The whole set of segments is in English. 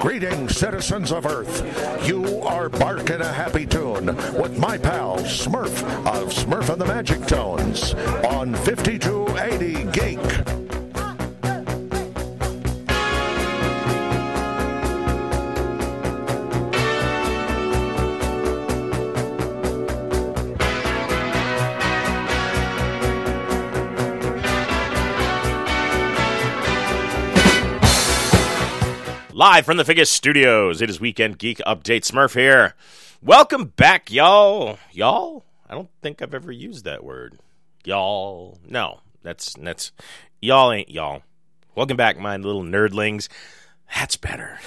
Greetings, citizens of Earth. You are barking a happy tune with my pal Smurf of Smurf and the Magic Tones on 5280 Geek. Live from the Figgis Studios, it is Weekend Geek Update. Smurf here. Welcome back, y'all. Y'all? I don't think I've ever used that word. Y'all. No, that's y'all ain't y'all. Welcome back, my little nerdlings. That's better.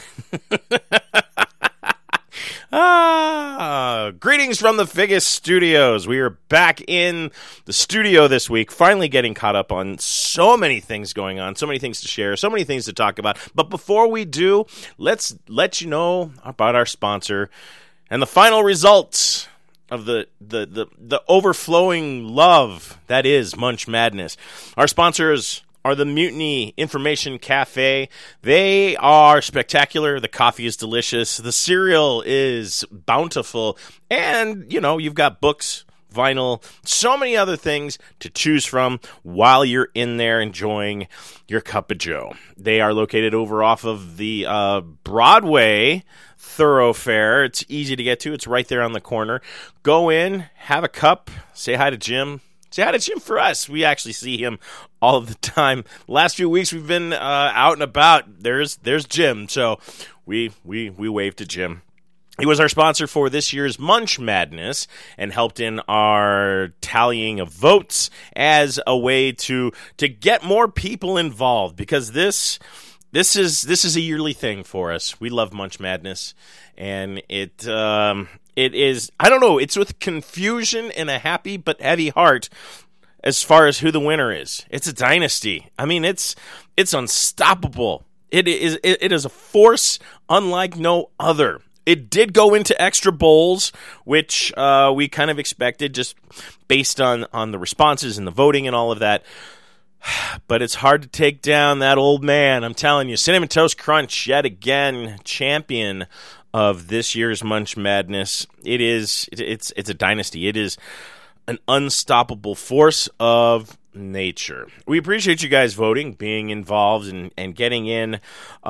Greetings from the Figgis Studios. We are back in the studio this week, finally getting caught up on so many things going on, so many things to share, so many things to talk about. But before we do, let's let you know about our sponsor and the final results of the overflowing love that is Munch Madness. Our sponsors are the Mutiny Information Cafe. They are spectacular. The coffee is delicious. The cereal is bountiful. And, you know, you've got books, vinyl, so many other things to choose from while you're in there enjoying your cup of joe. They are located over off of the Broadway thoroughfare. It's easy to get to. It's right there on the corner. Go in, have a cup, say hi to Jim. Say hi to Jim for us. We actually see him all of the time. Last few weeks we've been out and about. There's Jim, so we waved to Jim. He was our sponsor for this year's Munch Madness and helped in our tallying of votes as a way to get more people involved, because this is a yearly thing for us. We love Munch Madness, and it is, I don't know, it's with confusion and a happy but heavy heart as far as who the winner is. It's a dynasty. I mean, it's unstoppable. It is a force unlike no other. It did go into extra bowls, which we kind of expected just based on the responses and the voting and all of that. But it's hard to take down that old man. I'm telling you, Cinnamon Toast Crunch, yet again, champion of this year's Munch Madness. It's a dynasty. It is an unstoppable force of nature. We appreciate you guys voting, being involved, and getting in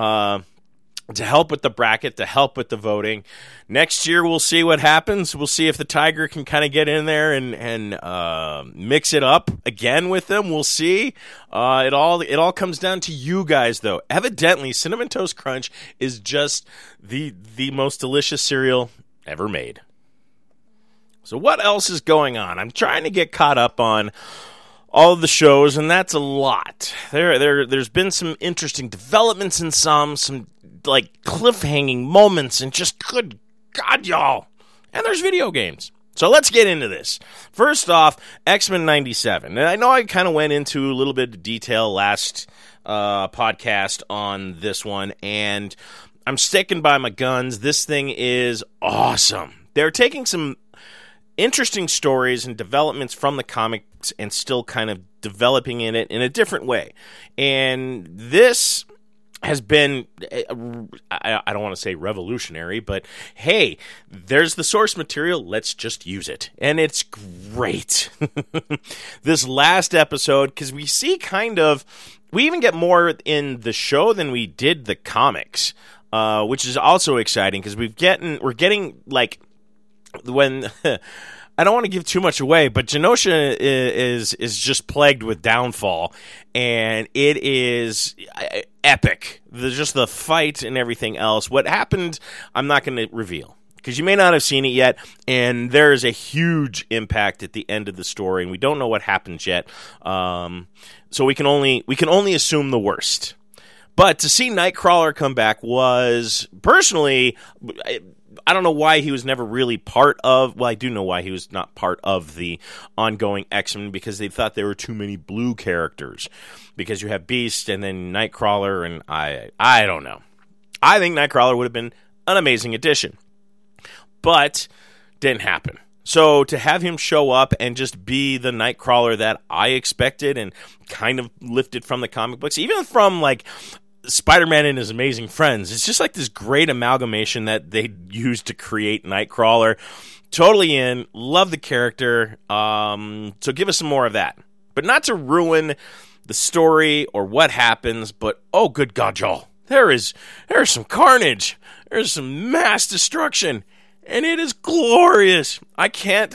to help with the bracket, to help with the voting. Next year, we'll see what happens. We'll see if the Tiger can kind of get in there and mix it up again with them. We'll see. It all comes down to you guys, though. Evidently, Cinnamon Toast Crunch is just the most delicious cereal ever made. So what else is going on? I'm trying to get caught up on all of the shows, and that's a lot. There's been some interesting developments in some like cliffhanging moments, and just good God, y'all. And there's video games. So let's get into this. First off, X-Men 97. And I know I kind of went into a little bit of detail last podcast on this one, and I'm sticking by my guns. This thing is awesome. They're taking some interesting stories and developments from the comics and still kind of developing in it in a different way. And this has been, I don't want to say revolutionary, but hey, there's the source material, let's just use it. And it's great. This last episode, because we see we even get more in the show than we did the comics, which is also exciting, because we're getting like, when I don't want to give too much away, but Genosha is just plagued with downfall, and it is epic. Just the fight and everything else. What happened, I'm not going to reveal, because you may not have seen it yet, and there is a huge impact at the end of the story, and we don't know what happens yet. So we can only assume the worst. But to see Nightcrawler come back was, personally, I don't know why he was never really part of... Well, I do know why he was not part of the ongoing X-Men, because they thought there were too many blue characters. Because you have Beast and then Nightcrawler, and I don't know. I think Nightcrawler would have been an amazing addition. But didn't happen. So to have him show up and just be the Nightcrawler that I expected and kind of lifted from the comic books, even from like Spider-Man and His Amazing Friends. It's just like this great amalgamation that they used to create Nightcrawler. Totally in. Love the character. So give us some more of that. But not to ruin the story or what happens, but oh, good God, y'all. There's some carnage. There's some mass destruction. And it is glorious. I can't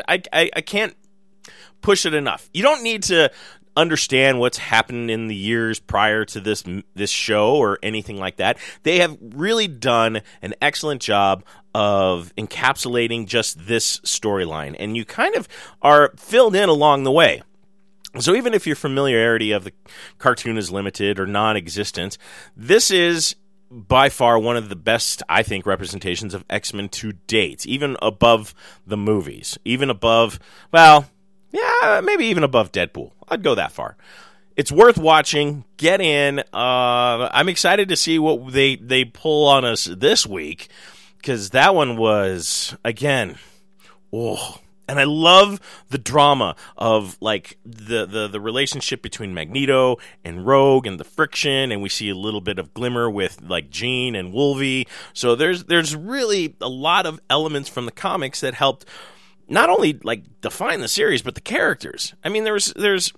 push it enough. You don't need to understand what's happened in the years prior to this show or anything like that. They have really done an excellent job of encapsulating just this storyline, and you kind of are filled in along the way. So even if your familiarity of the cartoon is limited or non-existent, this is by far one of the best, I think, representations of X-Men to date, even above the movies, even above, well, yeah, maybe even above Deadpool. I'd go that far. It's worth watching. Get in. I'm excited to see what they pull on us this week, because that one was, again, oh. And I love the drama of like the relationship between Magneto and Rogue and the friction, and we see a little bit of glimmer with like Jean and Wolvie. So there's really a lot of elements from the comics that helped not only like define the series, but the characters. I mean, there's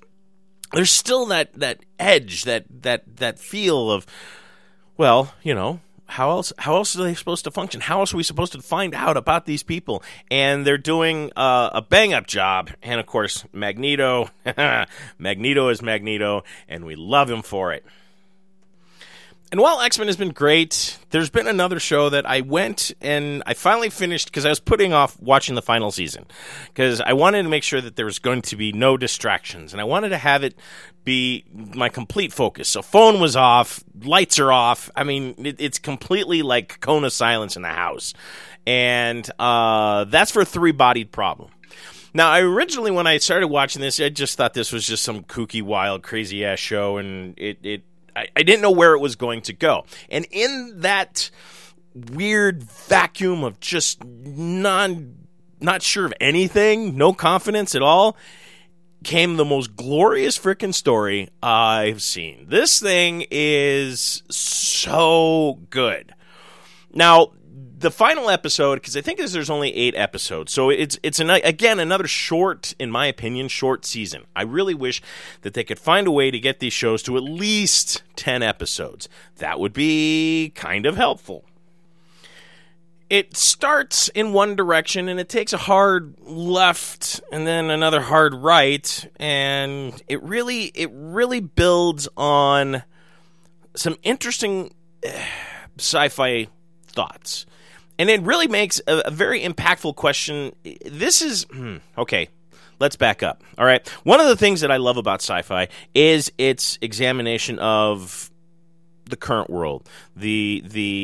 still that edge, that feel of, well, you know, how else are they supposed to function? How else are we supposed to find out about these people? And they're doing a bang-up job. And, of course, Magneto. Magneto is Magneto, and we love him for it. And while X-Men has been great, there's been another show that I went and I finally finished because I was putting off watching the final season because I wanted to make sure that there was going to be no distractions, and I wanted to have it be my complete focus. So phone was off, lights are off. I mean, it's completely like cone of silence in the house. And that's for Three-Bodied Problem. Now, originally when I started watching this, I just thought this was just some kooky, wild, crazy-ass show, and I didn't know where it was going to go. And in that weird vacuum of just not sure of anything, no confidence at all, came the most glorious frickin' story I've seen. This thing is so good. Now, the final episode, because I think there's only 8 episodes, so it's again another short, in my opinion, short season. I really wish that they could find a way to get these shows to at least 10 episodes. That would be kind of helpful. It starts in one direction, and it takes a hard left, and then another hard right, and it really builds on some interesting sci-fi thoughts. And it really makes a very impactful question. This is, okay, let's back up, all right? One of the things that I love about sci-fi is its examination of the current world, the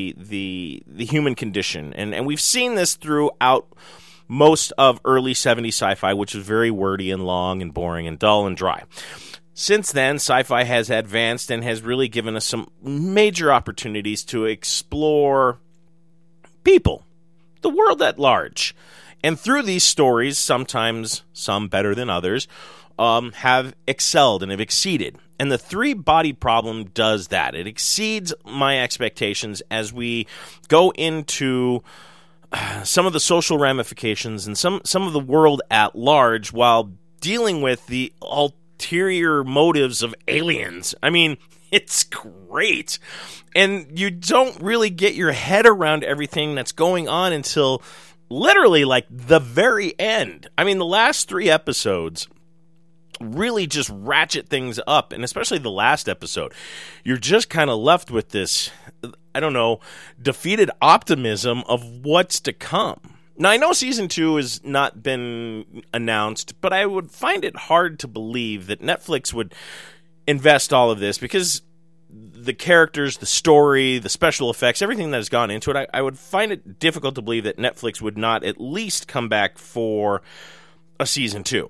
human condition. And we've seen this throughout most of early 70s sci-fi, which was very wordy and long and boring and dull and dry. Since then, sci-fi has advanced and has really given us some major opportunities to explore people, the world at large. And through these stories, sometimes some better than others, have excelled and have exceeded. And the Three-Bodied Problem does that. It exceeds my expectations as we go into some of the social ramifications and some of the world at large while dealing with the ulterior motives of aliens. I mean, it's great. And you don't really get your head around everything that's going on until literally like the very end. I mean, the last 3 episodes really just ratchet things up, and especially the last episode. You're just kind of left with this, I don't know, defeated optimism of what's to come. Now, I know Season 2 has not been announced, but I would find it hard to believe that Netflix would invest all of this because the characters, the story, the special effects, everything that has gone into it, I would find it difficult to believe that Netflix would not at least come back for a Season 2.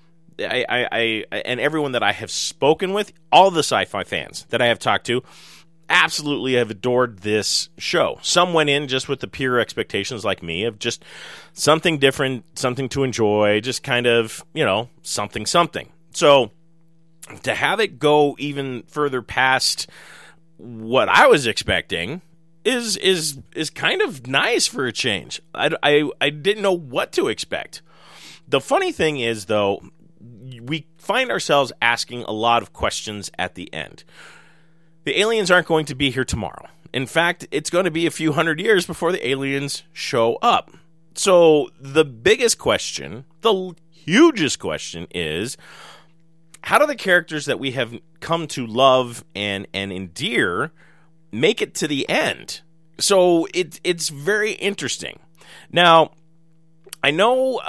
I and everyone that I have spoken with, all the sci-fi fans that I have talked to, absolutely have adored this show. Some went in just with the pure expectations like me of just something different, something to enjoy, just kind of, you know, something. So to have it go even further past what I was expecting is kind of nice for a change. I didn't know what to expect. The funny thing is, though, we find ourselves asking a lot of questions at the end. The aliens aren't going to be here tomorrow. In fact, it's going to be a few hundred years before the aliens show up. So the biggest question, the hugest question is, how do the characters that we have come to love and endear make it to the end? So it's very interesting. Now, I know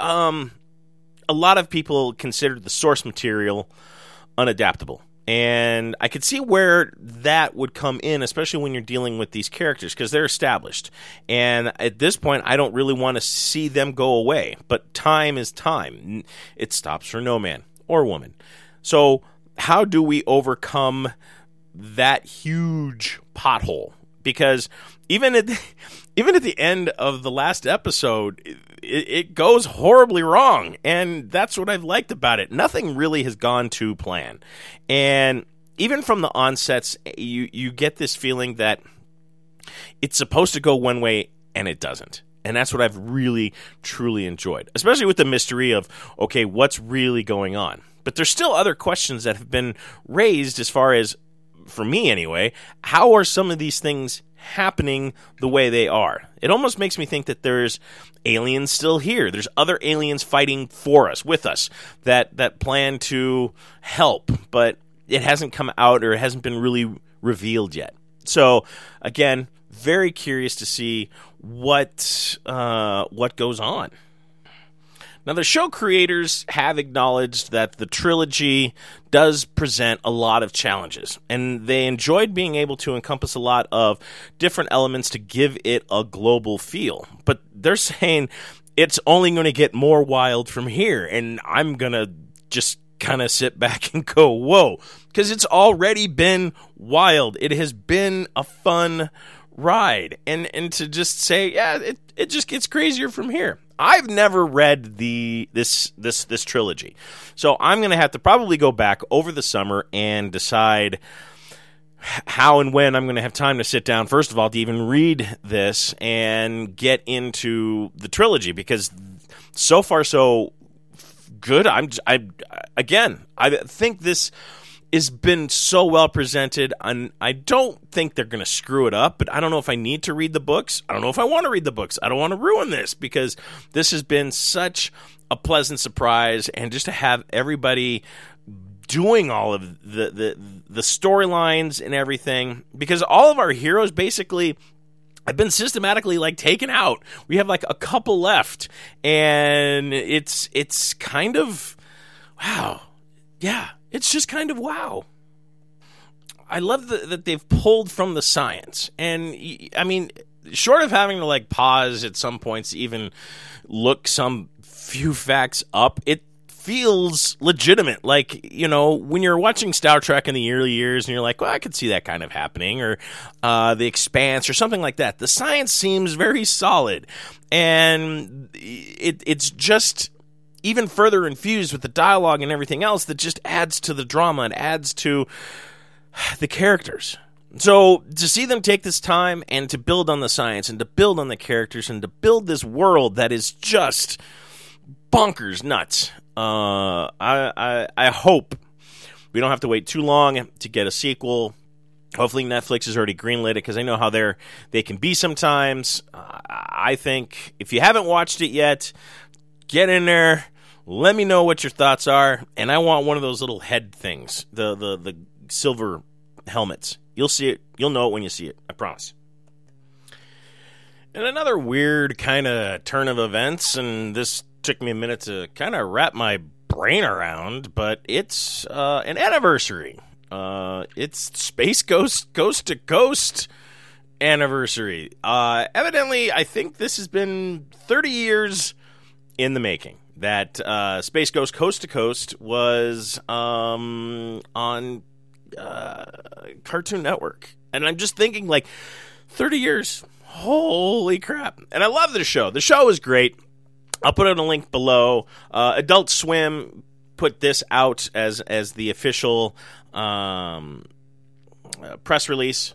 a lot of people consider the source material unadaptable. And I could see where that would come in, especially when you're dealing with these characters, because they're established. And at this point, I don't really want to see them go away. But time is time. It stops for no man or woman. So how do we overcome that huge pothole? Because even at the end of the last episode, it goes horribly wrong, and that's what I've liked about it. Nothing really has gone to plan, and even from the onsets, you get this feeling that it's supposed to go one way, and it doesn't. And that's what I've really, truly enjoyed, especially with the mystery of, okay, what's really going on? But there's still other questions that have been raised as far as, for me anyway, how are some of these things happening the way they are? It almost makes me think that there's aliens still here. There's other aliens fighting for us, with us, that plan to help, but it hasn't come out or it hasn't been really revealed yet. So, again, very curious to see what goes on. Now, the show creators have acknowledged that the trilogy does present a lot of challenges, and they enjoyed being able to encompass a lot of different elements to give it a global feel. But they're saying it's only going to get more wild from here, and I'm going to just kind of sit back and go, whoa, because it's already been wild. It has been a fun ride, and to just say, yeah, it just gets crazier from here. I've never read this trilogy, so I'm going to have to probably go back over the summer and decide how and when I'm going to have time to sit down, first of all, to even read this and get into the trilogy, because so far so good. I think this has been so well presented, and I don't think they're going to screw it up, but I don't know if I need to read the books. I don't know if I want to read the books. I don't want to ruin this, because this has been such a pleasant surprise, and just to have everybody doing all of the storylines and everything, because all of our heroes basically have been systematically taken out. We have a couple left, and it's kind of wow. Yeah. It's just kind of wow. I love that they've pulled from the science. And, I mean, short of having to, pause at some points to even look some few facts up, it feels legitimate. When you're watching Star Trek in the early years and you're like, well, I could see that kind of happening, or The Expanse or something like that. The science seems very solid. And it's just even further infused with the dialogue and everything else that just adds to the drama and adds to the characters. So to see them take this time and to build on the science and to build on the characters and to build this world that is just bonkers nuts, I hope we don't have to wait too long to get a sequel. Hopefully Netflix has already greenlit it, because I know how they can be sometimes. I think if you haven't watched it yet, get in there. Let me know what your thoughts are, and I want one of those little head things, the silver helmets. You'll see it. You'll know it when you see it. I promise. And another weird kind of turn of events, and this took me a minute to kind of wrap my brain around, but it's an anniversary. It's Space Ghost Coast to Coast anniversary. Evidently, I think this has been 30 years in the making. That Space Ghost Coast to Coast was on Cartoon Network. And I'm just thinking, 30 years. Holy crap. And I love the show. The show is great. I'll put in a link below. Adult Swim put this out as the official press release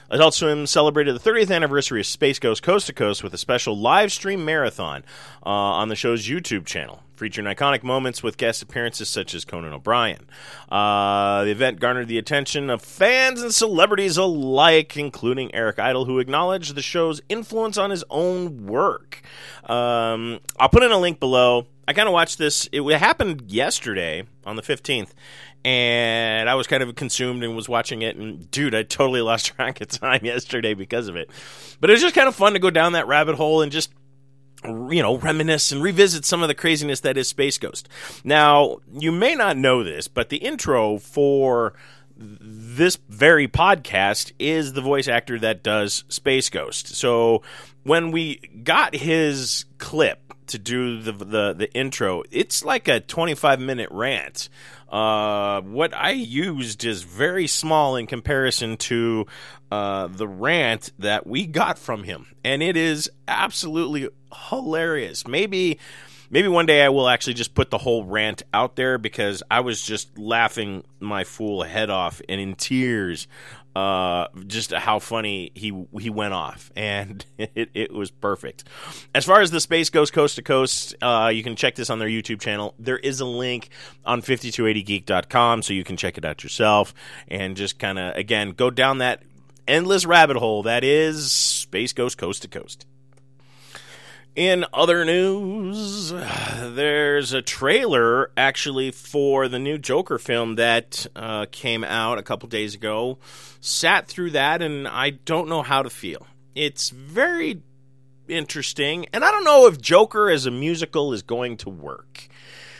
Adult Swim celebrated the 30th anniversary of Space Ghost Coast to Coast with a special live stream marathon on the show's YouTube channel, featuring iconic moments with guest appearances such as Conan O'Brien. The event garnered the attention of fans and celebrities alike, including Eric Idle, who acknowledged the show's influence on his own work. I'll put in a link below. I kind of watched this. It happened yesterday on the 15th. And I was kind of consumed and was watching it. And, dude, I totally lost track of time yesterday because of it. But it was just kind of fun to go down that rabbit hole and just, reminisce and revisit some of the craziness that is Space Ghost. Now, you may not know this, but the intro for this very podcast is the voice actor that does Space Ghost. So when we got his clip to do the intro, it's like a 25-minute rant. What I used is very small in comparison to the rant that we got from him, and it is absolutely hilarious. Maybe one day I will actually just put the whole rant out there, because I was just laughing my fool head off and in tears. Just how funny he went off, and it was perfect. As far as the Space Ghost Coast to Coast, you can check this on their YouTube channel. There is a link on 5280geek.com, so you can check it out yourself and just kind of, again, go down that endless rabbit hole that is Space Ghost Coast to Coast. In other news, there's a trailer actually for the new Joker film that came out a couple days ago. Sat through that, and I don't know how to feel. It's very interesting, and I don't know if Joker as a musical is going to work.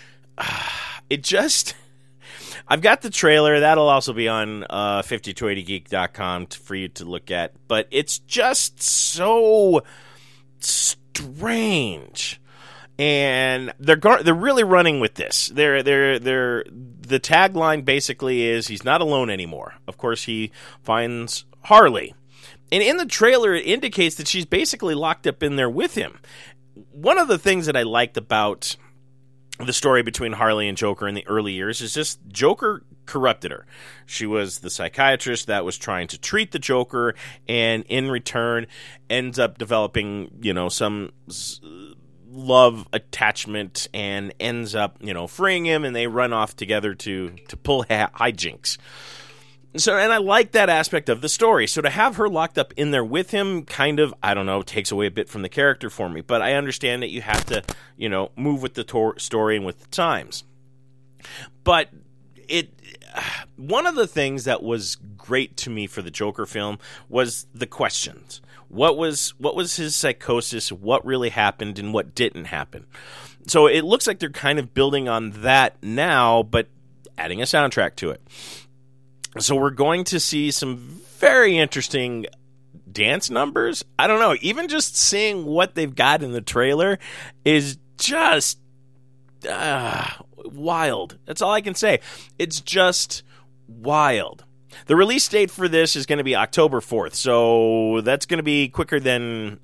I've got the trailer. That'll also be on 5280geek.com for you to look at, but it's just so strange, and they're really running with this. The tagline basically is he's not alone anymore. Of course, he finds Harley, and in the trailer it indicates that she's basically locked up in there with him. One of the things that I liked about the story between Harley and Joker in the early years is just Joker corrupted her. She was the psychiatrist that was trying to treat the Joker, and in return ends up developing, some love attachment, and ends up, freeing him, and they run off together to pull hijinks. So, and I like that aspect of the story. So to have her locked up in there with him kind of, I don't know, takes away a bit from the character for me. But I understand that you have to, move with the story and with the times. But one of the things that was great to me for the Joker film was the questions. What was his psychosis? What really happened and what didn't happen? So it looks like they're kind of building on that now, but adding a soundtrack to it. So we're going to see some very interesting dance numbers. I don't know. Even just seeing what they've got in the trailer is just wild. That's all I can say. It's just wild. The release date for this is going to be October 4th, so that's going to be quicker than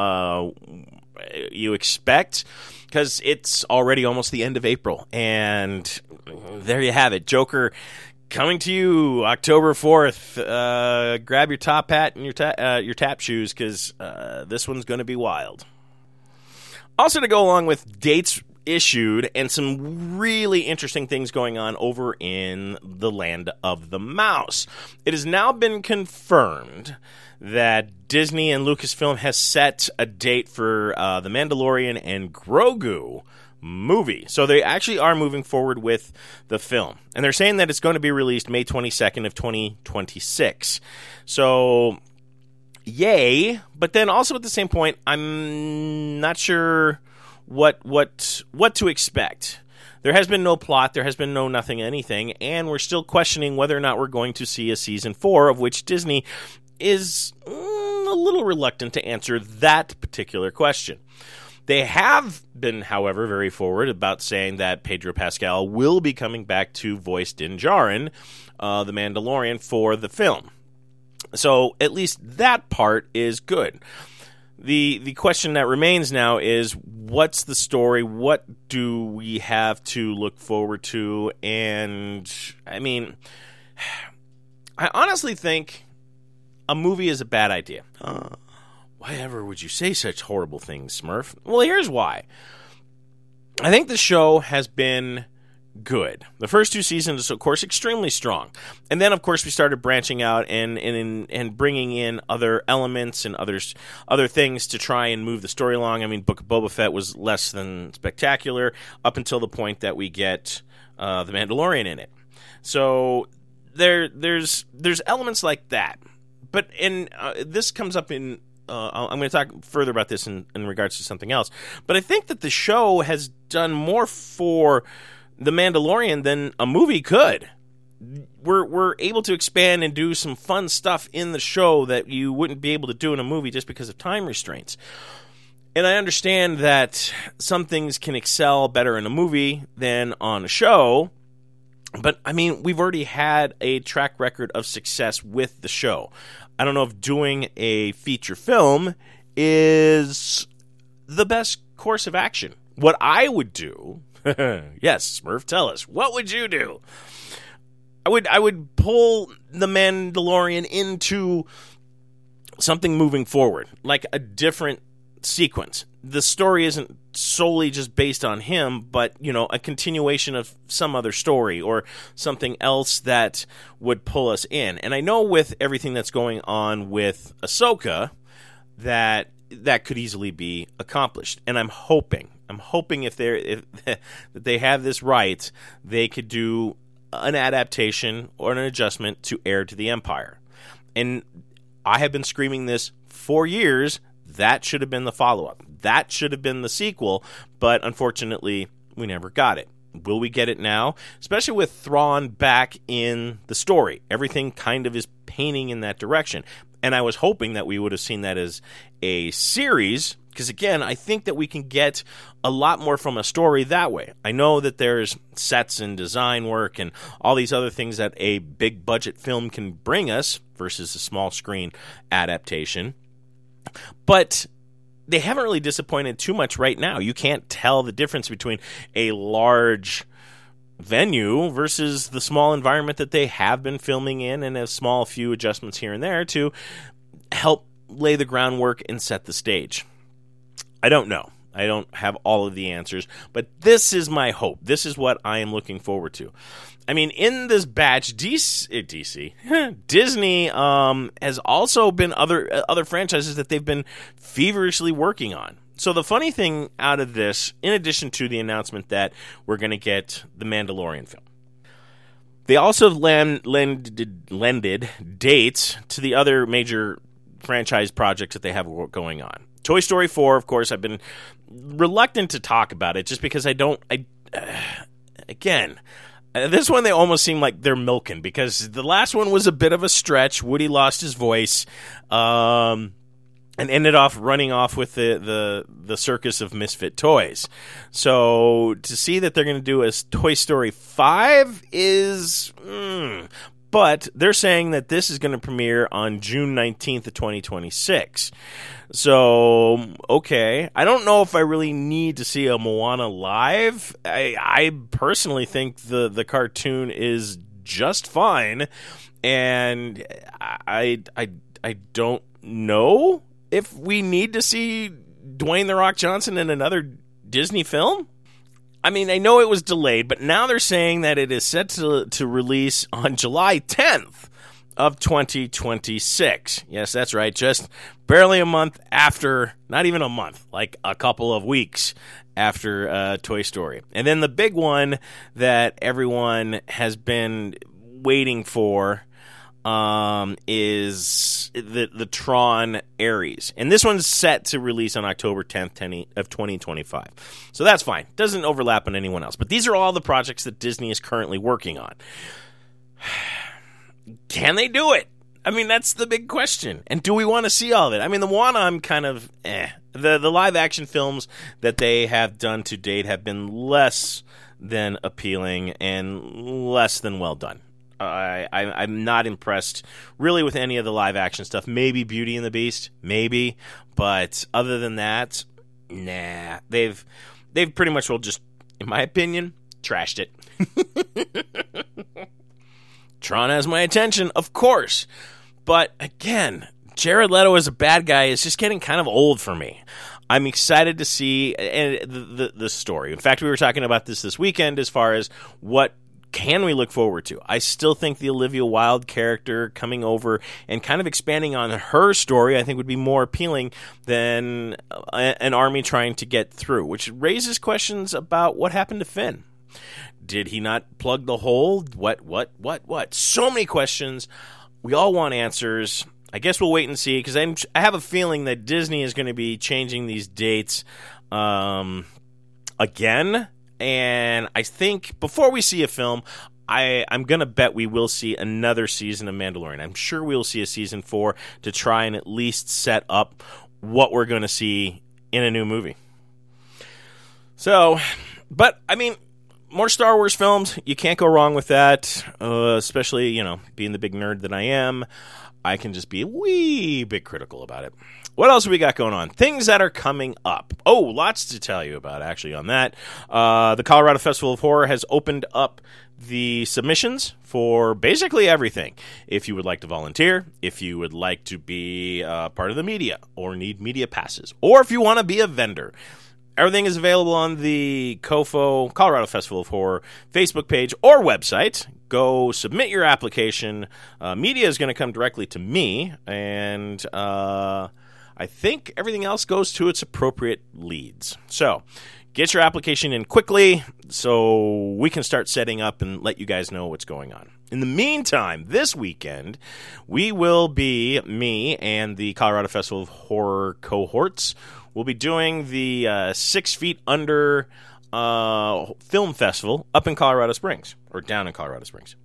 you expect, because it's already almost the end of April. And there you have it. Joker coming to you October 4th. Grab your top hat and your tap shoes, because this one's going to be wild. Also, to go along with dates issued and some really interesting things going on over in the land of the mouse. It has now been confirmed that Disney and Lucasfilm has set a date for The Mandalorian and Grogu movie. So they actually are moving forward with the film. And they're saying that it's going to be released May 22nd of 2026. So, yay. But then also at the same point, I'm not sure what to expect. There has been no plot, there has been no nothing anything, and we're still questioning whether or not we're going to see a season 4, of which Disney is a little reluctant to answer that particular question. They have been, however, very forward about saying that Pedro Pascal will be coming back to voice Din Djarin, the Mandalorian, for the film. So at least that part is good. The question that remains now is, what's the story? What do we have to look forward to? And, I mean, I honestly think a movie is a bad idea. Why ever would you say such horrible things, Smurf? Well, here's why. I think the show has been good. The first 2 seasons, of course, extremely strong. And then, of course, we started branching out and bringing in other elements and other things to try and move the story along. I mean, Book of Boba Fett was less than spectacular up until the point that we get The Mandalorian in it. So there's elements like that. But this comes up in... I'm going to talk further about this in regards to something else. But I think that the show has done more for The Mandalorian than a movie could. We're able to expand and do some fun stuff in the show that you wouldn't be able to do in a movie just because of time restraints. And I understand that some things can excel better in a movie than on a show. But, I mean, we've already had a track record of success with the show. I don't know if doing a feature film is the best course of action. What I would do, yes, Smurf, tell us, what would you do? I would pull The Mandalorian into something moving forward, like a different sequence. The story isn't solely just based on him, but, a continuation of some other story or something else that would pull us in. And I know with everything that's going on with Ahsoka that could easily be accomplished. And I'm hoping if that they have this right, they could do an adaptation or an adjustment to Heir to the Empire. And I have been screaming this for years. That should have been the follow-up. That should have been the sequel, but unfortunately, we never got it. Will we get it now? Especially with Thrawn back in the story. Everything kind of is painting in that direction. And I was hoping that we would have seen that as a series, because again, I think that we can get a lot more from a story that way. I know that there's sets and design work and all these other things that a big budget film can bring us versus a small screen adaptation. But they haven't really disappointed too much right now. You can't tell the difference between a large venue versus the small environment that they have been filming in and a small few adjustments here and there to help lay the groundwork and set the stage. I don't know. I don't have all of the answers, but this is my hope. This is what I am looking forward to. I mean, in this batch, Disney has also been other franchises that they've been feverishly working on. So the funny thing out of this, in addition to the announcement that we're going to get the Mandalorian film, they also lended dates to the other major franchise projects that they have going on. Toy Story 4, of course, I've been reluctant to talk about it just because this one they almost seem like they're milking because the last one was a bit of a stretch. Woody lost his voice and ended off running off with the circus of misfit toys. So to see that they're going to do a Toy Story 5 is... But they're saying that this is going to premiere on June 19th of 2026. So, okay. I don't know if I really need to see a Moana live. I personally think the cartoon is just fine. And I don't know if we need to see Dwayne "The Rock" Johnson in another Disney film. I mean, I know it was delayed, but now they're saying that it is set to release on July 10th of 2026. Yes, that's right. Just barely a month after, not even a month, like a couple of weeks after Toy Story. And then the big one that everyone has been waiting for is the Tron Ares. And this one's set to release on October 10th of 2025. So that's fine. Doesn't overlap on anyone else. But these are all the projects that Disney is currently working on. Can they do it? I mean, that's the big question. And do we want to see all of it? I mean, the one I'm kind of The live action films that they have done to date have been less than appealing and less than well done. I'm not impressed really with any of the live action stuff. Maybe Beauty and the Beast, maybe, but other than that, nah. They've pretty much well just, in my opinion, trashed it. Tron has my attention, of course, But again, Jared Leto as a bad guy is just getting kind of old for me. I'm excited to see the story. In fact, we were talking about this weekend as far as what can we look forward to. I still think the Olivia Wilde character coming over and kind of expanding on her story, I think would be more appealing than an army trying to get through, which raises questions about what happened to Finn. Did he not plug the hole? What? So many questions. We all want answers. I guess we'll wait and see, because I have a feeling that Disney is going to be changing these dates again. And I think before we see a film, I'm going to bet we will see another season of Mandalorian. I'm sure we'll see a season 4 to try and at least set up what we're going to see in a new movie. So, but, I mean, more Star Wars films, you can't go wrong with that, especially, being the big nerd that I am. I can just be a wee bit critical about it. What else have we got going on? Things that are coming up. Oh, lots to tell you about, actually, on that. The Colorado Festival of Horror has opened up the submissions for basically everything. If you would like to volunteer, if you would like to be part of the media or need media passes, or if you want to be a vendor. Everything is available on the COFO, Colorado Festival of Horror, Facebook page or website. Go submit your application. Media is going to come directly to me, and I think everything else goes to its appropriate leads. So get your application in quickly so we can start setting up and let you guys know what's going on. In the meantime, this weekend, me and the Colorado Festival of Horror cohorts will be doing the 6 Feet Under Film Festival up in Colorado Springs, or down in Colorado Springs.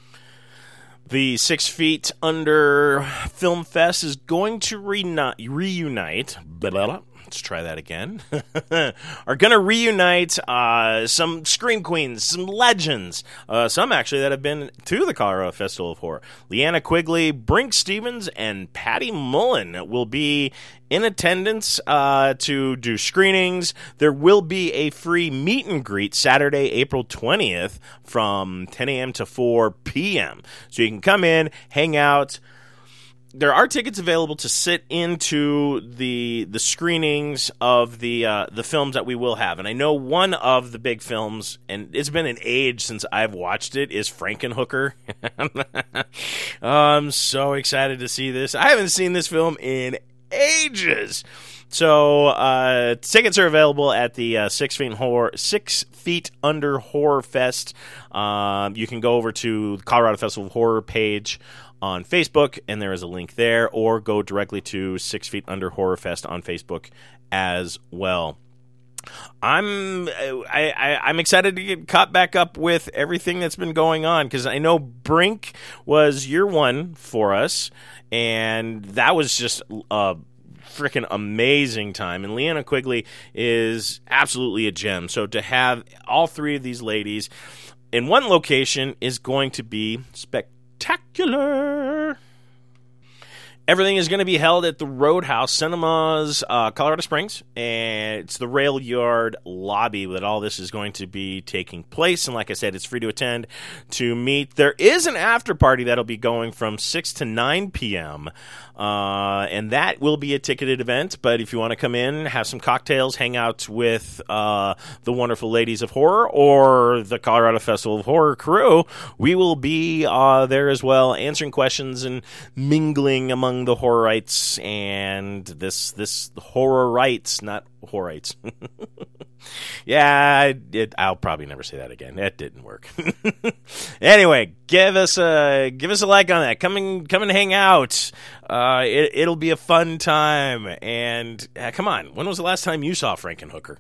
The 6 Feet Under Film Fest is going to reunite. Let's try that again. Are going to reunite some Scream Queens, some legends, some actually that have been to the Colorado Festival of Horror. Leanna Quigley, Brink Stevens, and Patty Mullen will be in attendance to do screenings. There will be a free meet and greet Saturday, April 20th from 10 a.m. to 4 p.m. So you can come in, hang out. There are tickets available to sit into the screenings of the films that we will have. And I know one of the big films, and it's been an age since I've watched it, is Frankenhooker. I'm so excited to see this. I haven't seen this film in ages. So tickets are available at the 6 Feet Under Horror Fest. You can go over to the Colorado Festival of Horror page on Facebook, and there is a link there, or go directly to 6 Feet Under Horror Fest on Facebook as well. I'm excited to get caught back up with everything that's been going on, because I know Brink was year one for us, and that was just a freaking amazing time. And Leanna Quigley is absolutely a gem. So to have all three of these ladies in one location is going to be spectacular. Everything is going to be held at the Roadhouse Cinemas, Colorado Springs, and it's the Rail Yard lobby that all this is going to be taking place. And like I said, it's free to attend, to meet. There is an after party that'll be going from 6 to 9 p.m., and that will be a ticketed event. But if you want to come in, have some cocktails, hang out with the wonderful ladies of horror or the Colorado Festival of Horror crew, we will be there as well, answering questions and mingling among the horrorites and this horrorites, not horrites. Yeah, I'll probably never say that again. That didn't work. Anyway, give us a like on that. Come and hang out. It'll be a fun time. And come on, when was the last time you saw Frankenhooker?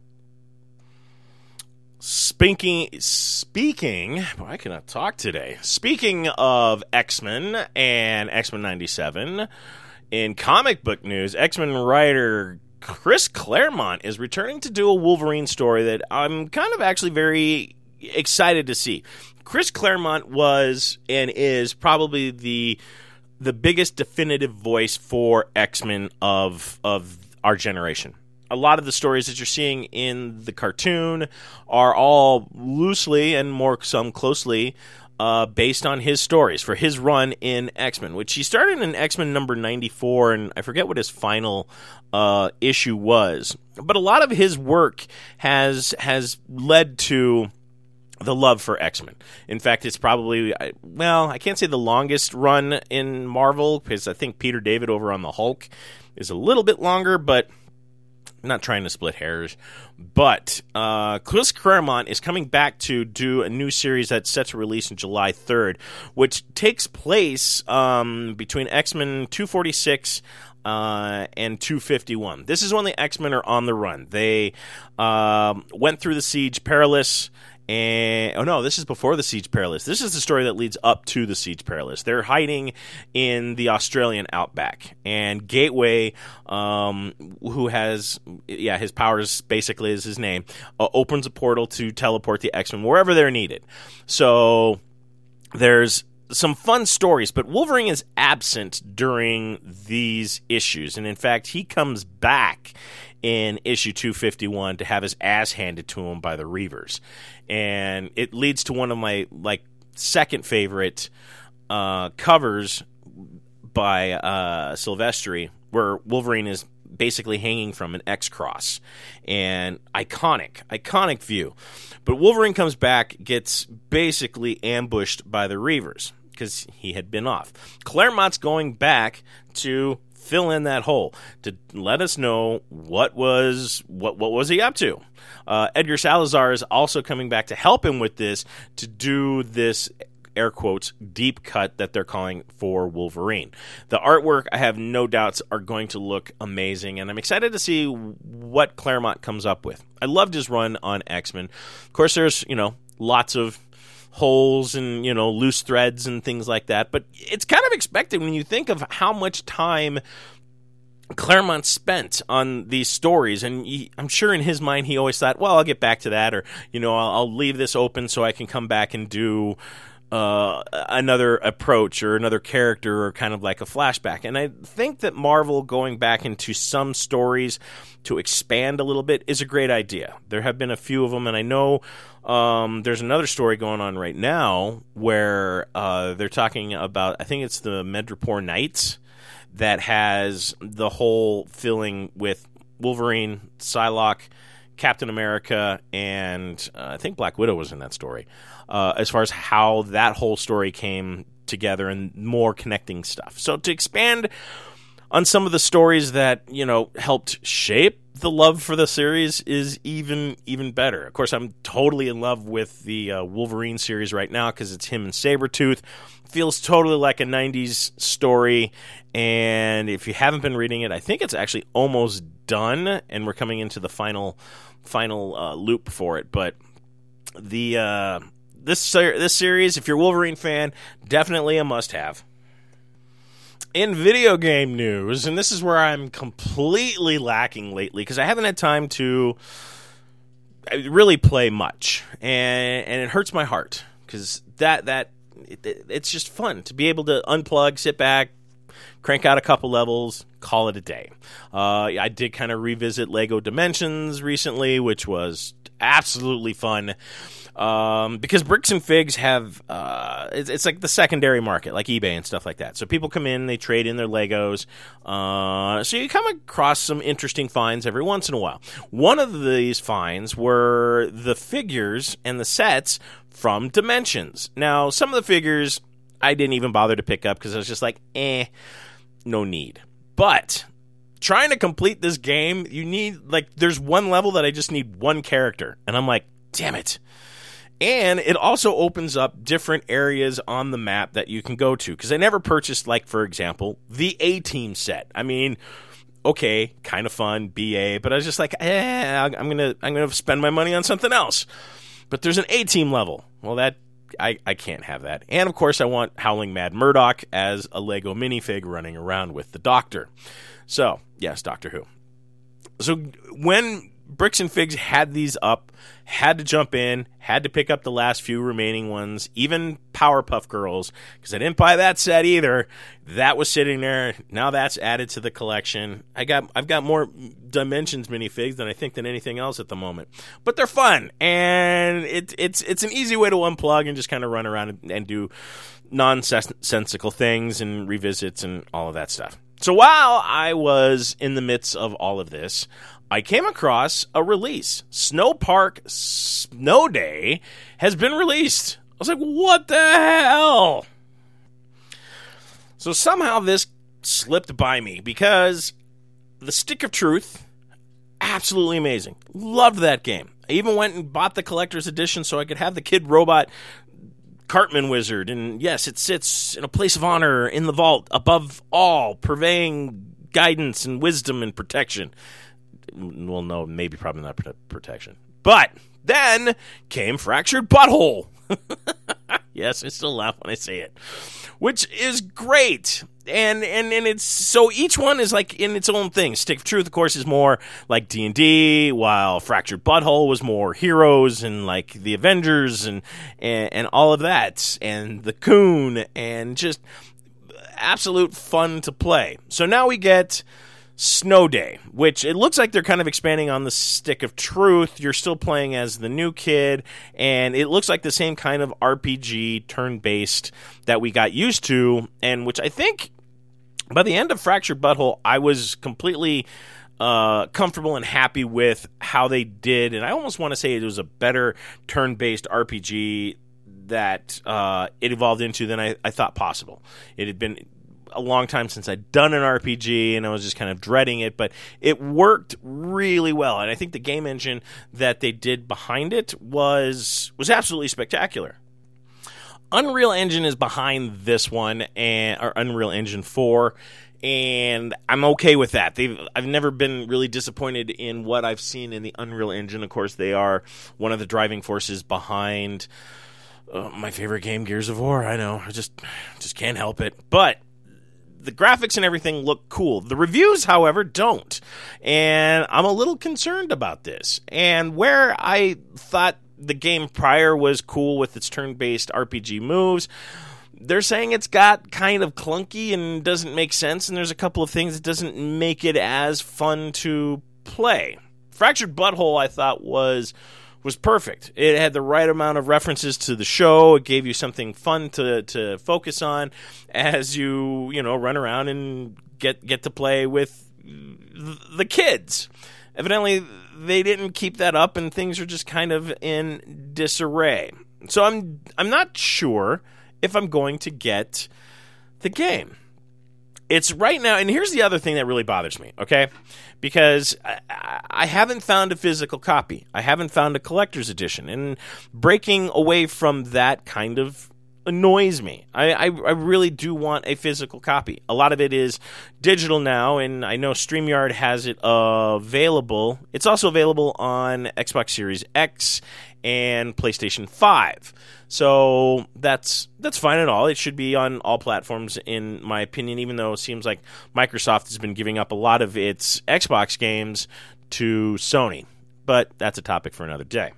Speaking, boy, I cannot talk today. Speaking of X-Men and X-Men 97, in comic book news, X-Men writer Chris Claremont is returning to do a Wolverine story that I'm kind of actually very excited to see. Chris Claremont was and is probably the biggest definitive voice for X-Men of our generation. A lot of the stories that you're seeing in the cartoon are all loosely and some closely based on his stories for his run in X-Men, which he started in X-Men number 94, and I forget what his final issue was. But a lot of his work has led to the love for X-Men. In fact, it's probably, I can't say the longest run in Marvel, because I think Peter David over on the Hulk is a little bit longer, but I'm not trying to split hairs. But Chris Claremont is coming back to do a new series that's set to release on July 3rd, which takes place between X-Men 246 and 251. This is when the X-Men are on the run. They went through the Siege Perilous. This is before the Siege Perilous. This is the story that leads up to the Siege Perilous. They're hiding in the Australian outback, and Gateway, who has, his powers basically is his name, opens a portal to teleport the X-Men wherever they're needed. So there's some fun stories, but Wolverine is absent during these issues, and in fact, he comes back in issue 251 to have his ass handed to him by the Reavers. And it leads to one of my second favorite covers by Silvestri, where Wolverine is basically hanging from an X-Cross. And iconic view. But Wolverine comes back, gets basically ambushed by the Reavers because he had been off. Claremont's going back to fill in that hole, to let us know what was he up to. Edgar Salazar is also coming back to help him with this, to do this, air quotes, deep cut that they're calling for Wolverine. The artwork, I have no doubts, are going to look amazing, and I'm excited to see what Claremont comes up with. I loved his run on X-Men. Of course, there's, lots of holes and, loose threads and things like that, but it's kind of expected when you think of how much time Claremont spent on these stories, and I'm sure in his mind he always thought, well, I'll get back to that, or, I'll leave this open so I can come back and do another approach or another character, or kind of like a flashback. And I think that Marvel going back into some stories to expand a little bit is a great idea. There have been a few of them, and I know there's another story going on right now where they're talking about, I think it's the Madripoor Knights, that has the whole filling with Wolverine, Psylocke, Captain America, and I think Black Widow was in that story, as far as how that whole story came together and more connecting stuff. So to expand on some of the stories that, helped shape the love for the series is even better. Of course, I'm totally in love with the Wolverine series right now because it's him and Sabretooth. Feels totally like a 90s story, and if you haven't been reading it, I think it's actually almost done, and we're coming into the final loop for it. But this series, if you're a Wolverine fan, definitely a must-have. In video game news, and this is where I'm completely lacking lately, because I haven't had time to really play much, and it hurts my heart, because it's just fun to be able to unplug, sit back, crank out a couple levels, call it a day. I did kind of revisit Lego Dimensions recently, which was absolutely fun. Because Bricks and Figs have, it's like the secondary market, like eBay and stuff like that. So people come in, they trade in their Legos. So you come across some interesting finds every once in a while. One of these finds were the figures and the sets from Dimensions. Now, some of the figures I didn't even bother to pick up because I was just like, no need. But trying to complete this game, you need, there's one level that I just need one character. And I'm like, damn it. And it also opens up different areas on the map that you can go to. Because I never purchased, for example, the A-Team set. I mean, okay, kind of fun, BA, but I was just like, I'm gonna spend my money on something else. But there's an A-Team level. Well, that I can't have that. And of course, I want Howling Mad Murdoch as a Lego minifig running around with the Doctor. So, yes, Doctor Who. So when Bricks and Figs had these up, had to jump in, had to pick up the last few remaining ones, even Powerpuff Girls, because I didn't buy that set either. That was sitting there. Now that's added to the collection. I've got more Dimensions minifigs than I think than anything else at the moment. But they're fun, and it's an easy way to unplug and just kind of run around and do nonsensical things and revisits and all of that stuff. So while I was in the midst of all of this, I came across a release. Snowpark Snow Day has been released. I was like, what the hell? So somehow this slipped by me because the Stick of Truth, absolutely amazing. Loved that game. I even went and bought the collector's edition so I could have the Kid Robot Cartman Wizard. And yes, it sits in a place of honor in the vault above all, purveying guidance and wisdom and protection. Well, no, maybe probably not protection. But then came Fractured Butthole. Yes, I still laugh when I say it. Which is great. And it's so each one is like in its own thing. Stick of Truth, of course, is more like D&D, while Fractured Butthole was more heroes and like the Avengers and all of that. And the Coon and just absolute fun to play. So now we get Snow Day, which it looks like they're kind of expanding on the Stick of Truth. You're still playing as the new kid, and it looks like the same kind of RPG turn-based that we got used to, and which I think by the end of Fractured Butthole, I was completely comfortable and happy with how they did, and I almost want to say it was a better turn-based RPG that it evolved into than I thought possible. It had been a long time since I'd done an RPG, and I was just kind of dreading it, but it worked really well, and I think the game engine that they did behind it was absolutely spectacular. Unreal Engine is behind this one, or Unreal Engine 4, and I'm okay with that. I've never been really disappointed in what I've seen in the Unreal Engine. Of course, they are one of the driving forces behind my favorite game, Gears of War. I know, I just can't help it, but the graphics and everything look cool. The reviews, however, don't. And I'm a little concerned about this. And where I thought the game prior was cool with its turn-based RPG moves, they're saying it's got kind of clunky and doesn't make sense, and there's a couple of things that doesn't make it as fun to play. Fractured Butthole, I thought, was perfect. It had the right amount of references to the show. It gave you something fun to focus on as you run around and get to play with the kids. Evidently, they didn't keep that up, and things are just kind of in disarray. So I'm not sure if I'm going to get the game. It's right now, and here's the other thing that really bothers me, okay? Because I haven't found a physical copy. I haven't found a collector's edition, and breaking away from that kind of annoys me. I really do want a physical copy. A lot of it is digital now, and I know StreamYard has it available. It's also available on Xbox Series X and PlayStation 5. So that's fine and all. It should be on all platforms, in my opinion, even though it seems like Microsoft has been giving up a lot of its Xbox games to Sony. But that's a topic for another day.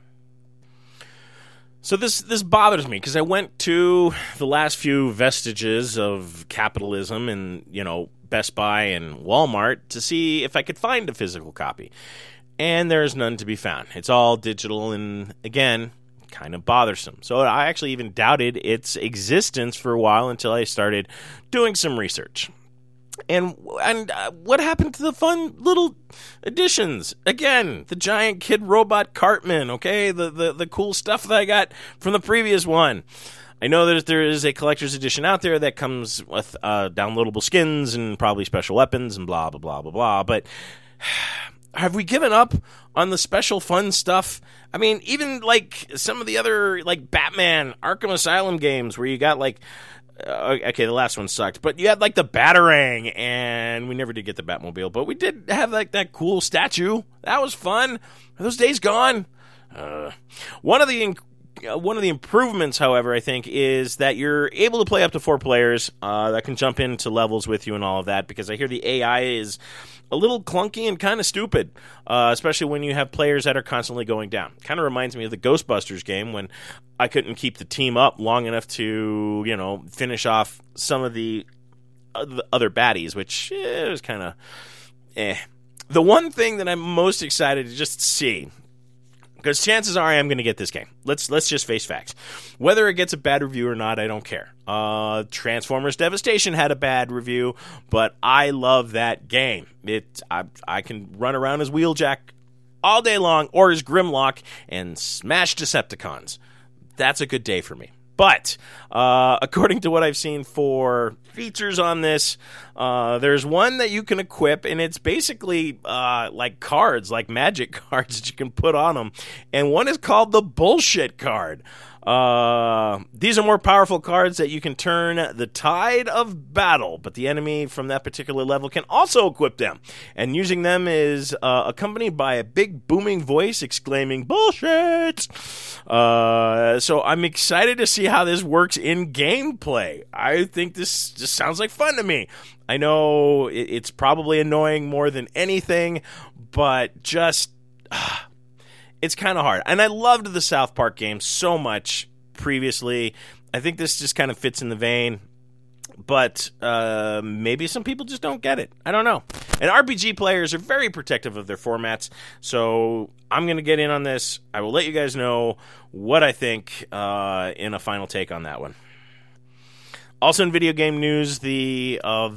So this bothers me because I went to the last few vestiges of capitalism and, Best Buy and Walmart to see if I could find a physical copy. And there's none to be found. It's all digital and, again, kind of bothersome. So I actually even doubted its existence for a while until I started doing some research. And what happened to the fun little additions? Again, the giant Kid Robot Cartman, okay? The cool stuff that I got from the previous one. I know that there is a collector's edition out there that comes with downloadable skins and probably special weapons and blah, blah, blah, blah, blah. But have we given up on the special fun stuff? I mean, even like some of the other like Batman Arkham Asylum games where you got like okay, the last one sucked, but you had like the Batarang, and we never did get the Batmobile, but we did have like that cool statue. That was fun. Are those days gone? One of the improvements, however, I think, is that you're able to play up to 4 players that can jump into levels with you and all of that, because I hear the AI is a little clunky and kind of stupid, especially when you have players that are constantly going down. Kind of reminds me of the Ghostbusters game when I couldn't keep the team up long enough to, finish off some of the other baddies, which was kind of The one thing that I'm most excited to just see, because chances are I am going to get this game. Let's just face facts. Whether it gets a bad review or not, I don't care. Transformers Devastation had a bad review, but I love that game. I can run around as Wheeljack all day long, or as Grimlock, and smash Decepticons. That's a good day for me. But according to what I've seen for features on this, there's one that you can equip, and it's basically like cards, like magic cards that you can put on them. And one is called the Bullshit card. These are more powerful cards that you can turn the tide of battle, but the enemy from that particular level can also equip them. And using them is accompanied by a big booming voice exclaiming, "Bullshit!" So I'm excited to see how this works in gameplay. I think this just sounds like fun to me. I know it's probably annoying more than anything, but just... it's kind of hard. And I loved the South Park game so much previously. I think this just kind of fits in the vein. But maybe some people just don't get it. I don't know. And RPG players are very protective of their formats. So I'm going to get in on this. I will let you guys know what I think in a final take on that one. Also in video game news, the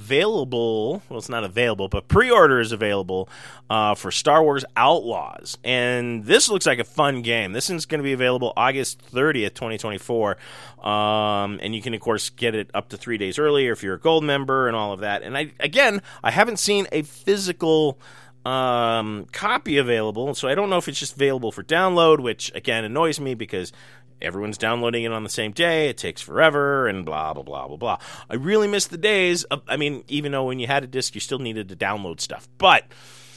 it's not available, but pre-order is available for Star Wars Outlaws. And this looks like a fun game. This is going to be available August 30th, 2024. And you can, of course, get it up to 3 days earlier if you're a gold member and all of that. And I haven't seen a physical copy available, so I don't know if it's just available for download, which, again, annoys me because... everyone's downloading it on the same day. It takes forever and blah, blah, blah, blah, blah. I really miss the days of, even though when you had a disc, you still needed to download stuff. But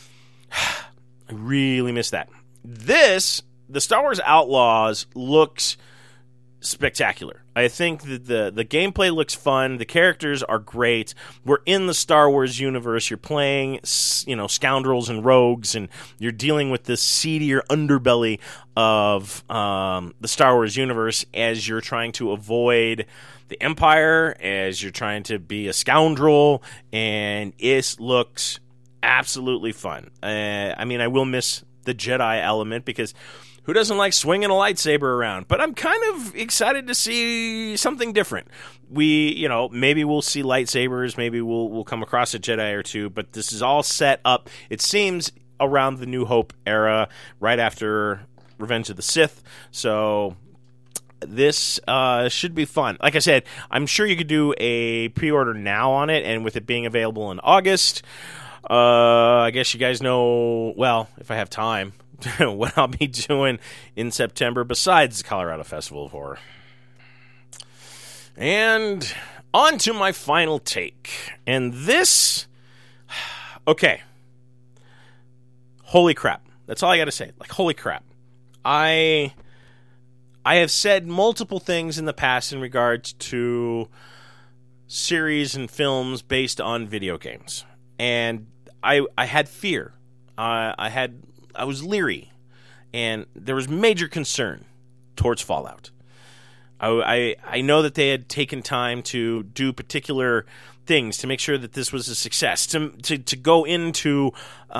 I really miss that. The Star Wars Outlaws looks spectacular. I think that the gameplay looks fun. The characters are great. We're in the Star Wars universe. You're playing, scoundrels and rogues, and you're dealing with this seedier underbelly of the Star Wars universe as you're trying to avoid the Empire, as you're trying to be a scoundrel, and it looks absolutely fun. I will miss the Jedi element because... who doesn't like swinging a lightsaber around? But I'm kind of excited to see something different. Maybe we'll see lightsabers. Maybe we'll come across a Jedi or two. But this is all set up, it seems, around the New Hope era, right after Revenge of the Sith. So this should be fun. Like I said, I'm sure you could do a pre-order now on it. And with it being available in August, I guess you guys know, well, if I have time, what I'll be doing in September besides the Colorado Festival of Horror. And on to my final take. And this... okay. Holy crap. That's all I got to say. Holy crap. I have said multiple things in the past in regards to series and films based on video games. And I had fear. I was leery, and there was major concern towards Fallout. I know that they had taken time to do particular things to make sure that this was a success, to go into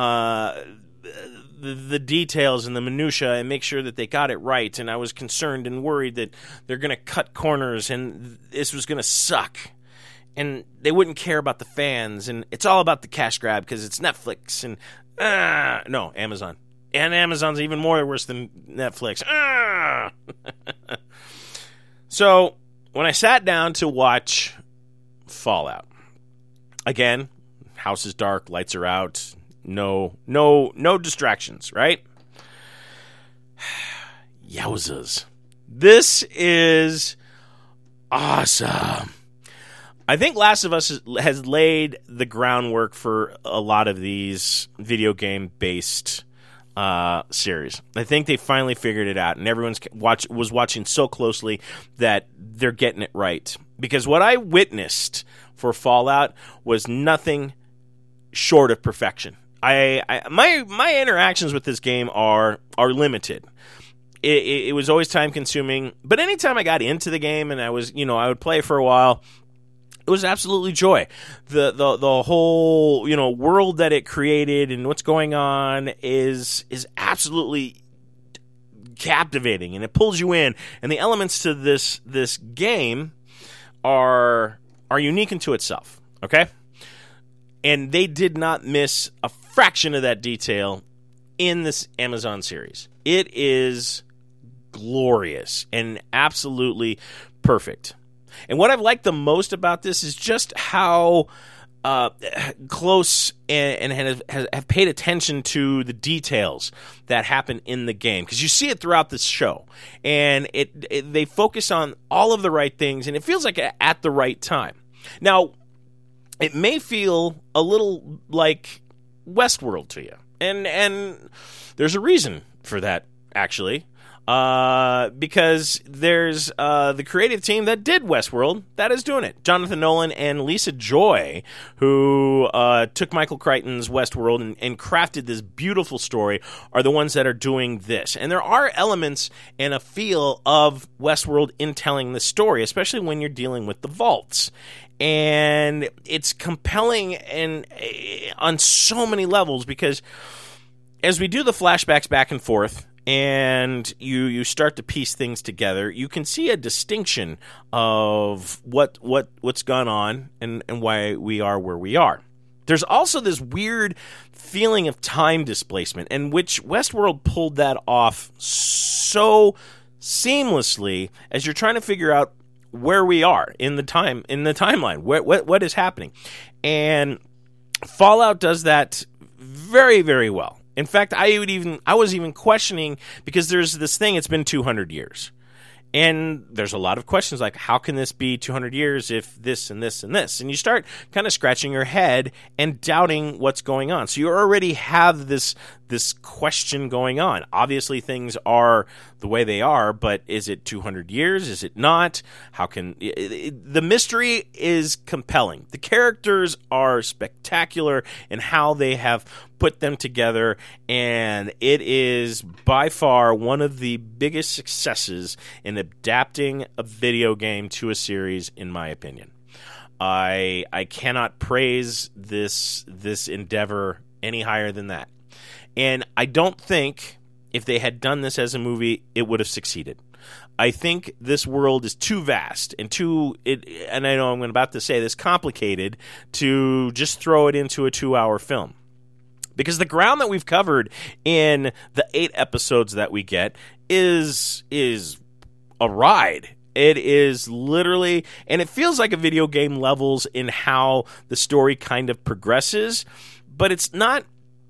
the details and the minutia and make sure that they got it right. And I was concerned and worried that they're going to cut corners and this was going to suck. And they wouldn't care about the fans, and it's all about the cash grab because it's Netflix and no, Amazon. And Amazon's even more worse than Netflix. So, when I sat down to watch Fallout, again, house is dark, lights are out, no distractions, right? Yowzas. This is awesome. I think Last of Us has laid the groundwork for a lot of these video game-based series. I think they finally figured it out, and everyone's was watching so closely that they're getting it right. Because what I witnessed for Fallout was nothing short of perfection. my interactions with this game are limited. It was always time consuming, but anytime I got into the game and I would play for a while, it was absolutely joy. The whole world that it created and what's going on is absolutely captivating, and it pulls you in. And the elements to this game are unique unto itself. Okay, and they did not miss a fraction of that detail in this Amazon series. It is glorious and absolutely perfect. And what I've liked the most about this is just how close and have paid attention to the details that happen in the game, because you see it throughout this show, and they focus on all of the right things, and it feels like at the right time. Now, it may feel a little like Westworld to you, and there's a reason for that, actually. Because there's the creative team that did Westworld that is doing it. Jonathan Nolan and Lisa Joy, who took Michael Crichton's Westworld and crafted this beautiful story, are the ones that are doing this. And there are elements and a feel of Westworld in telling the story, especially when you're dealing with the vaults. And it's compelling and on so many levels, because as we do the flashbacks back and forth, and you start to piece things together, you can see a distinction of what's gone on and why we are where we are. There's also this weird feeling of time displacement, in which Westworld pulled that off so seamlessly as you're trying to figure out where we are in the timeline, what is happening. And Fallout does that very, very well. In fact, I was even questioning, because there's this thing, it's been 200 years. And there's a lot of questions like, how can this be 200 years if this and this and this? And you start kind of scratching your head and doubting what's going on. So you already have this question going on. Obviously, things are the way they are, but is it 200 years? Is it not? The mystery is compelling. The characters are spectacular in how they have put them together, and it is by far one of the biggest successes in adapting a video game to a series, in my opinion. I cannot praise this endeavor any higher than that. And I don't think if they had done this as a movie, it would have succeeded. I think this world is too vast and and I know I'm about to say this, complicated to just throw it into a 2-hour film. Because the ground that we've covered in the 8 episodes that we get is a ride. It is literally, and it feels like a video game levels in how the story kind of progresses, but it's not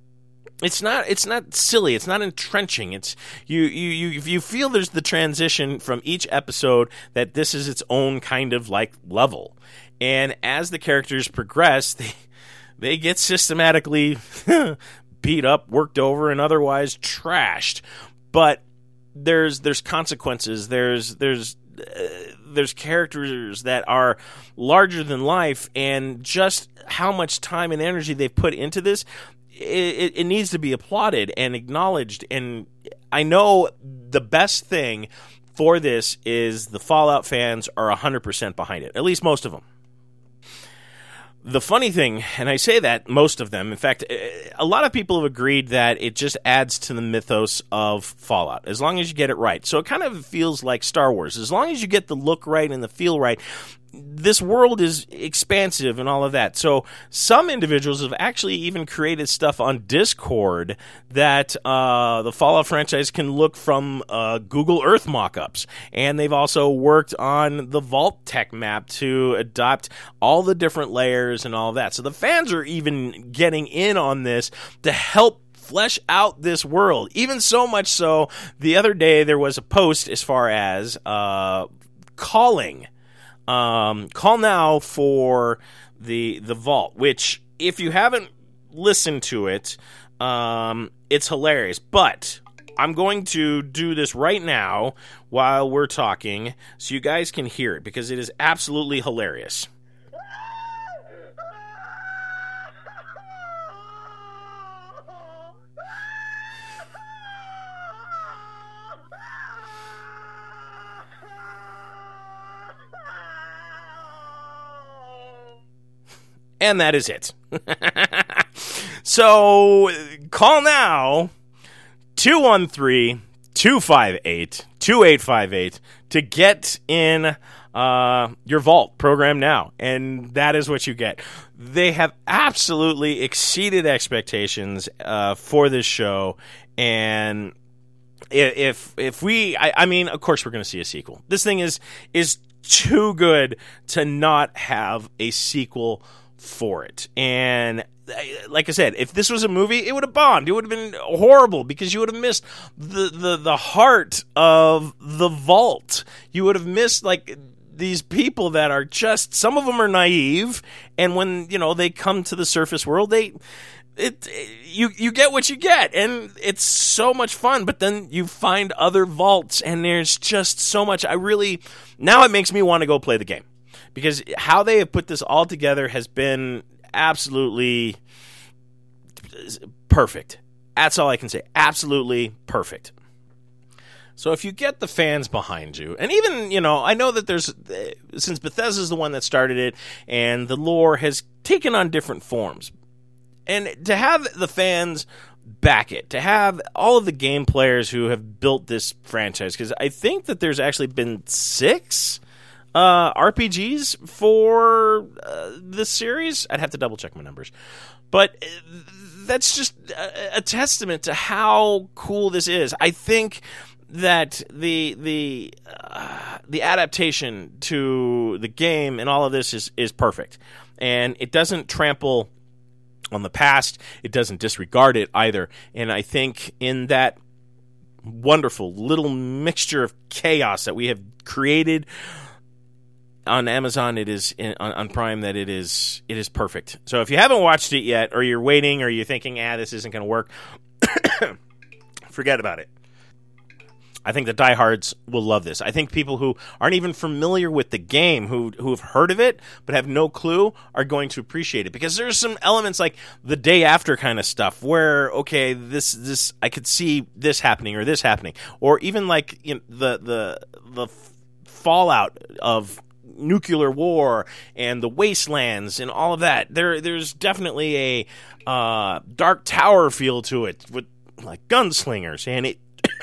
silly. It's not entrenching. It's you feel there's the transition from each episode, that this is its own kind of like level. And as the characters progress, they get systematically beat up, worked over, and otherwise trashed. But there's consequences. There's characters that are larger than life, and just how much time and energy they've put into this, it needs to be applauded and acknowledged. And I know the best thing for this is the Fallout fans are 100% behind it, at least most of them. The funny thing, and I say that most of them, in fact, a lot of people have agreed that it just adds to the mythos of Fallout, as long as you get it right. So it kind of feels like Star Wars. As long as you get the look right and the feel right, this world is expansive and all of that. So some individuals have actually even created stuff on Discord that the Fallout franchise can look from Google Earth mock-ups. And they've also worked on the Vault Tech map to adopt all the different layers and all of that. So the fans are even getting in on this to help flesh out this world. Even so much so, the other day there was a post as far as calling. Call now for the Vault, which, if you haven't listened to it, it's hilarious. But I'm going to do this right now while we're talking so you guys can hear it, because it is absolutely hilarious. And that is it. So call now, 213-258-2858 to get in your vault program now. And that is what you get. They have absolutely exceeded expectations for this show. And if we, I mean, of course we're going to see a sequel. This thing is too good to not have a sequel for it. And like I said, if this was a movie, it would have bombed. It would have been horrible because you would have missed the heart of the vault. You would have missed like these people that are just, some of them are naive, and when they come to the surface world, you get what you get, and it's so much fun. But then you find other vaults, and there's just so much. Now it makes me want to go play the game, because how they have put this all together has been absolutely perfect. That's all I can say. Absolutely perfect. So if you get the fans behind you, and even, I know that since Bethesda's the one that started it, and the lore has taken on different forms, and to have the fans back it, to have all of the game players who have built this franchise, because I think that there's actually been 6 RPGs for this series. I'd have to double check my numbers, but that's just a testament to how cool this is. I think that the adaptation to the game and all of this is perfect, and it doesn't trample on the past. It doesn't disregard it either. And I think in that wonderful little mixture of chaos that we have created on Amazon, it is on Prime, that it is perfect. So if you haven't watched it yet, or you're waiting, or you're thinking, this isn't going to work, forget about it. I think the diehards will love this. I think people who aren't even familiar with the game, who have heard of it but have no clue, are going to appreciate it, because there's some elements like the day after kind of stuff where, okay, this I could see this happening or this happening, or even like the fallout of nuclear war and the wastelands and all of that. There's definitely a Dark Tower feel to it with like gunslingers, and it.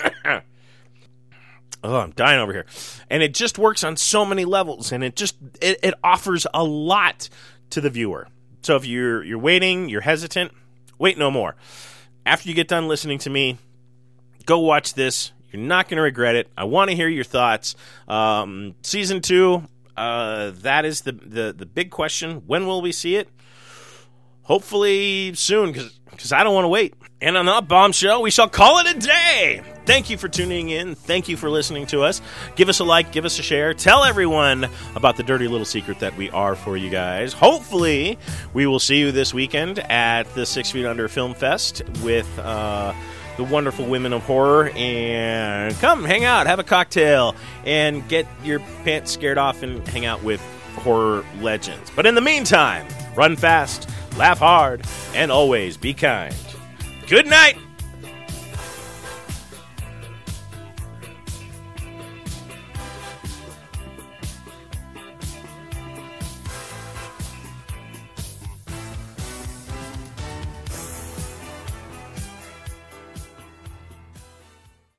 Oh, I'm dying over here. And it just works on so many levels, and it offers a lot to the viewer. So if you're waiting, you're hesitant, wait no more. After you get done listening to me, go watch this. You're not going to regret it. I want to hear your thoughts. Season 2, that is the big question. When will we see it? Hopefully soon, because I don't want to wait. And on that bombshell, we shall call it a day. Thank you for tuning in. Thank you for listening to us. Give us a like, give us a share. Tell everyone about the dirty little secret that we are for you guys. Hopefully, we will see you this weekend at the 6 Feet Under Film Fest with the wonderful women of horror. And come hang out, have a cocktail, and get your pants scared off and hang out with horror legends. But in the meantime, run fast, laugh hard, and always be kind. Good night.